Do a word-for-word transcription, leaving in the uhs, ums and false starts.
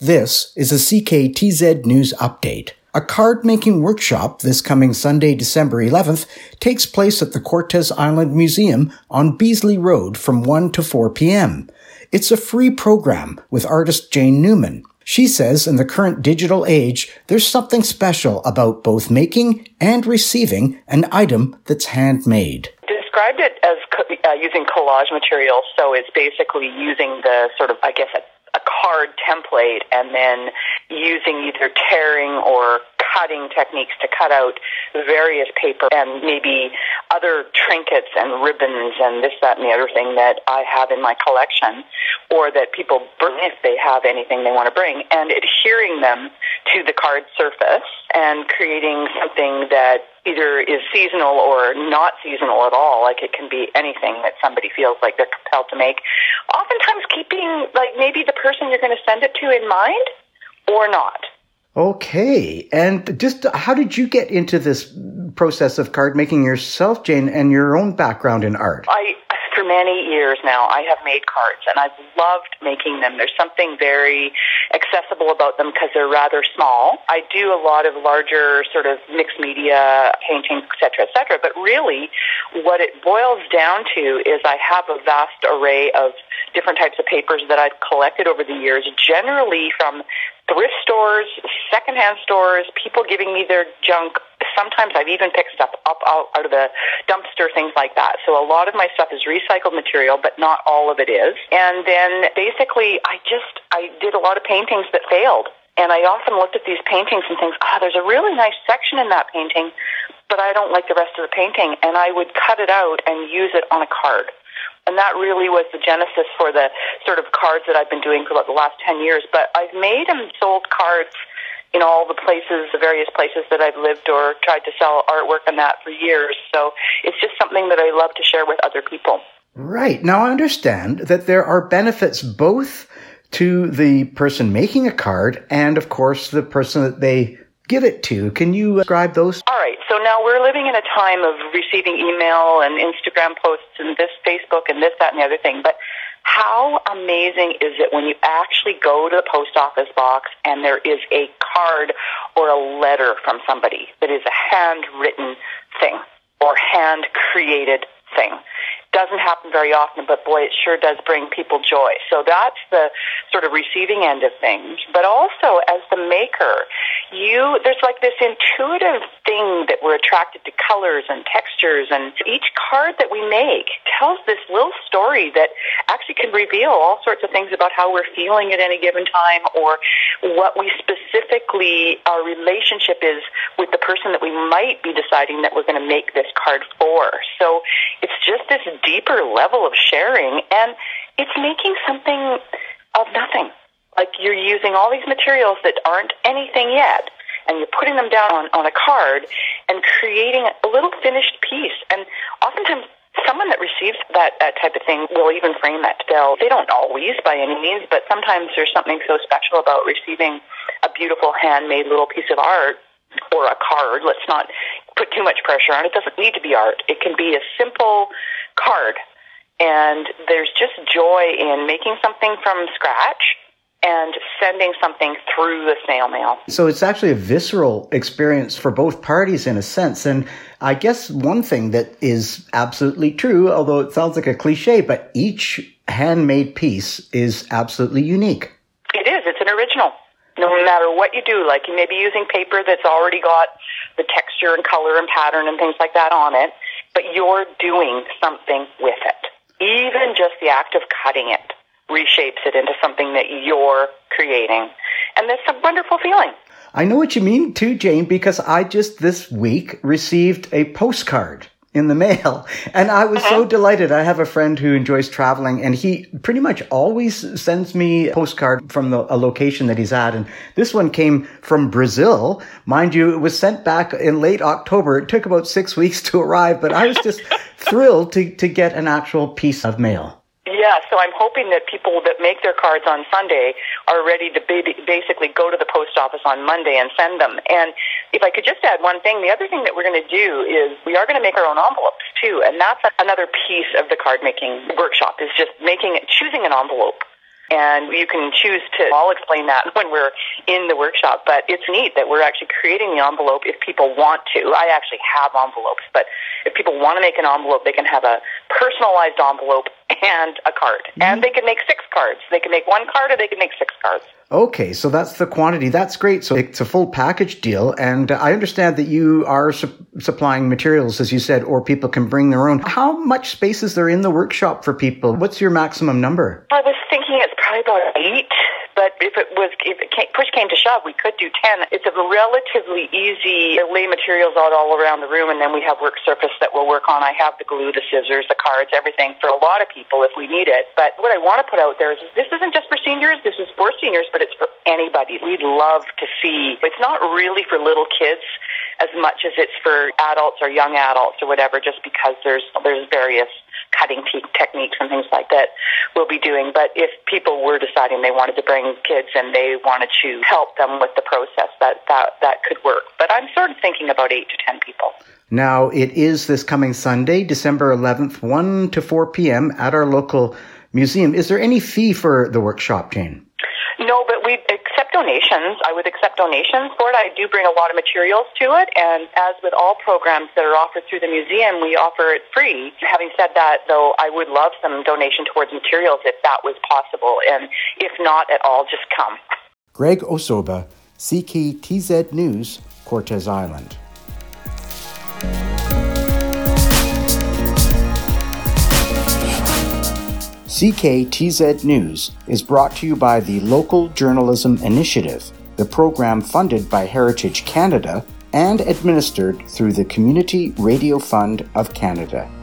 This is a C K T Z News Update. A card-making workshop this coming Sunday, December eleventh, takes place at the Cortes Island Museum on Beasley Road from one to four p.m. It's a free program with artist Jane Newman. She says in the current digital age, there's something special about both making and receiving an item that's handmade. Described it as co- uh, using collage material, so it's basically using the sort of, I guess, a a card template and then using either tearing or cutting techniques to cut out various paper and maybe other trinkets and ribbons and this, that, and the other thing that I have in my collection, or that people bring if they have anything they want to bring, and adhering them to the card surface and creating something that either is seasonal or not seasonal at all. Like, it can be anything that somebody feels like they're compelled to make. Oftentimes keeping, like, maybe the person you're going to send it to in mind or not. Okay. And just how did you get into this process of card making yourself, Jane, and your own background in art? I, for many years now, I have made cards, and I've loved making them. There's something very accessible about them because they're rather small. I do a lot of larger sort of mixed media paintings, et cetera, et cetera. But really, what it boils down to is I have a vast array of different types of papers that I've collected over the years, generally from thrift stores, secondhand stores, people giving me their junk. Sometimes I've even picked stuff up out, out of the dumpster, things like that. So a lot of my stuff is recycled material, but not all of it is. And then basically I just, I did a lot of paintings that failed. And I often looked at these paintings and think, ah, there's a really nice section in that painting, but I don't like the rest of the painting. And I would cut it out and use it on a card. And that really was the genesis for the sort of cards that I've been doing for about the last ten years. But I've made and sold cards in all the places, the various places that I've lived or tried to sell artwork and that for years. So it's just something that I love to share with other people. Right. Now, I understand that there are benefits both to the person making a card and, of course, the person that they give it to. Can you describe those? All right. So now we're living in a time of receiving email and Instagram posts and this Facebook and this, that, and the other thing. But how amazing is it when you actually go to the post office box and there is a card or a letter from somebody that is a handwritten thing or hand-created thing? Doesn't happen very often, but boy, it sure does bring people joy. So that's the sort of receiving end of things. But also, as the maker, you there's like this intuitive thing that we're attracted to colors and textures, and each card that we make tells this little story that actually can reveal all sorts of things about how we're feeling at any given time, or what we specifically, our relationship is with the person that we might be deciding that we're going to make this card for. So it's just this deeper level of sharing, and it's making something of nothing. Like, you're using all these materials that aren't anything yet, and you're putting them down on, on a card and creating a little finished piece. And oftentimes, someone that receives that, that type of thing will even frame it. They'll, they don't always, by any means, but sometimes there's something so special about receiving a beautiful handmade little piece of art or a card. Let's not put too much pressure on it. It doesn't need to be art. It can be a simple card. And there's just joy in making something from scratch and sending something through the snail mail. So it's actually a visceral experience for both parties in a sense. And I guess one thing that is absolutely true, although it sounds like a cliche, but each handmade piece is absolutely unique. It is. It's an original. No matter what you do, like you may be using paper that's already got the texture and color and pattern and things like that on it, but you're doing something with it. Even just the act of cutting it reshapes it into something that you're creating. And that's a wonderful feeling. I know what you mean too, Jane, because I just this week received a postcard in the mail, and I was uh-huh. so delighted. I have a friend who enjoys traveling, and he pretty much always sends me a postcard from the, a location that he's at. And this one came from Brazil. Mind you, it was sent back in late October. It took about six weeks to arrive, but I was just thrilled to, to get an actual piece of mail. Yeah, so I'm hoping that people that make their cards on Sunday are ready to basically go to the post office on Monday and send them. And if I could just add one thing, the other thing that we're going to do is we are going to make our own envelopes too, and that's another piece of the card making workshop, is just making it, choosing an envelope And you can choose to, I'll explain that when we're in the workshop, but it's neat that we're actually creating the envelope if people want to. I actually have envelopes, but if people want to make an envelope, they can have a personalized envelope and a card. Mm-hmm. And they can make six cards. They can make one card or they can make six cards. Okay, so that's the quantity. That's great. So it's a full package deal. And I understand that you are su- supplying materials, as you said, or people can bring their own. How much space is there in the workshop for people? What's your maximum number? I was thinking it's probably about eight. But if it was, if it came, push came to shove, we could do ten. It's a relatively easy, lay materials out all around the room, and then we have work surface that we'll work on. I have the glue, the scissors, the cards, everything for a lot of people if we need it. But what I want to put out there is this isn't just for seniors, this is for seniors, but it's for anybody. We'd love to see. It's not really for little kids as much as it's for adults or young adults or whatever, just because there's there's various cutting te- techniques and things like that we'll be doing. But if people were deciding they wanted to bring kids and they wanted to help them with the process, that, that, that could work. But I'm sort of thinking about eight to ten people. Now, it is this coming Sunday, December eleventh, one to four p.m. at our local museum. Is there any fee for the workshop, Jane? No, but we accept donations. I would accept donations for it. I do bring a lot of materials to it, and as with all programs that are offered through the museum, we offer it free. Having said that, though, I would love some donation towards materials if that was possible, and if not at all, just come. Greg Osoba, C K T Z News, Cortes Island. C K T Z News is brought to you by the Local Journalism Initiative, the program funded by Heritage Canada and administered through the Community Radio Fund of Canada.